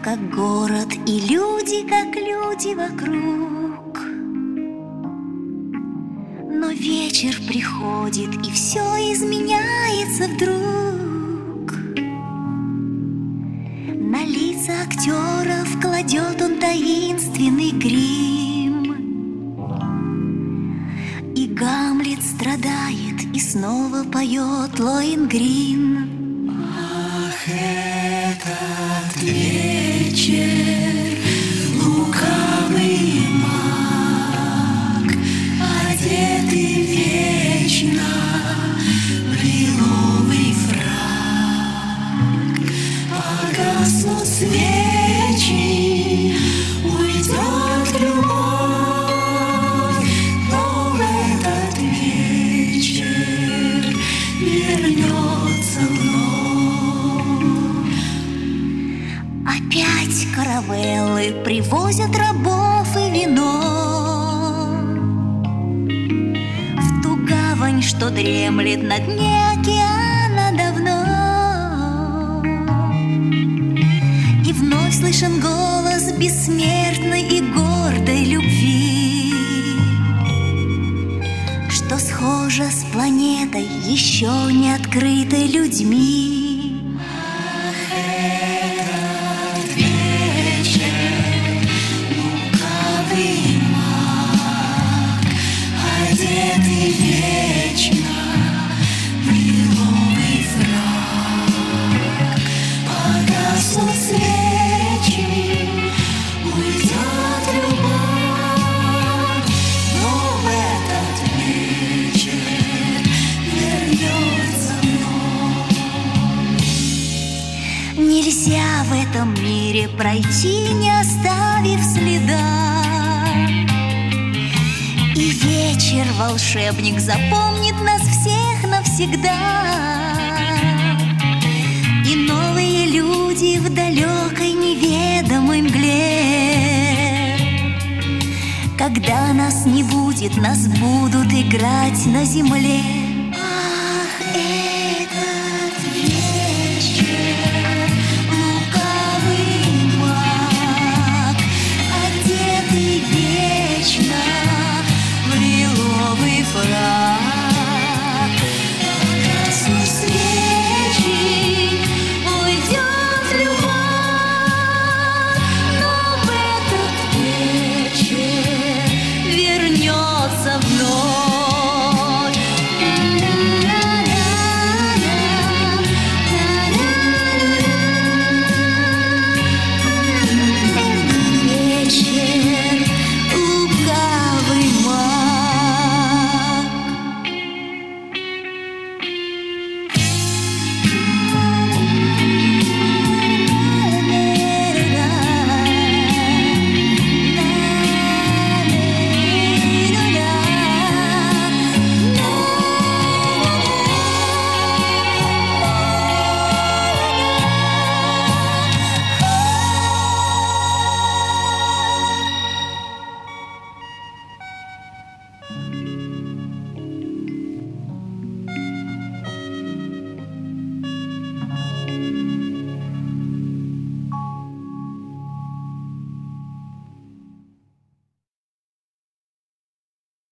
как город, и люди, как люди вокруг. Но вечер приходит, и все изменяется вдруг. На лица актеров кладет он таинственный грим, и Гамлет страдает, и снова поет Лоэнгрин. Ах, этот вечер, лукавый маг, одетый вечно в лиловый фрак. Погаснут свечи, уйдет любовь, но в этот вечер вернется вновь. Опять каравеллы привозят рабов и вино в ту гавань, что дремлет на дне океана давно. И вновь слышен голос бессмертной и гордой любви, что схожа с планетой, еще не открытой людьми. Одетый вечно в лиловый фрак. Погаснут свечи, уйдет любовь, но в этот вечер вернется вновь. Нельзя в этом мире пройти, не оставив следа. И вечер волшебник запомнит нас всех навсегда. И новые люди в далекой неведомой мгле. Когда нас не будет, нас будут играть на земле.